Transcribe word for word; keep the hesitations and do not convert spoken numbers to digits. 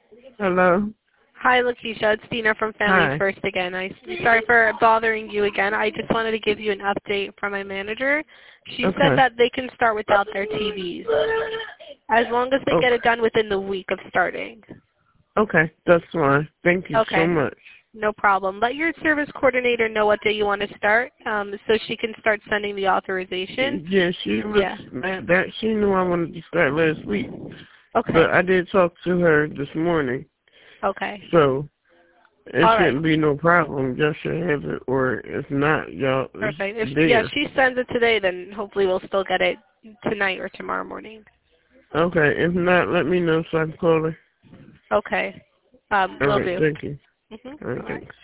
Hello. Hi, Lakeisha. It's Dina from Families Hi. First again. I, sorry for bothering you again. I just wanted to give you an update from my manager. She said Okay. that they can start without their T Vs, as long as they Oh, get it done within the week of starting. okay. That's fine. Thank you so Okay. much. No problem. Let your service coordinator know what day you want to start, um, so she can start sending the authorization. Yeah, she was Yeah. mad that she knew I wanted to start last week, Okay. but I did talk to her this morning, Okay. so it All right. shouldn't be no problem. Y'all should have it, or if not, y'all Perfect. If it's yeah, if there. she sends it today, then hopefully we'll still get it tonight or tomorrow morning. Okay. If not, let me know so I can call her. Okay. Um, All will right. do. Thank you. Mhm. All right. Thanks.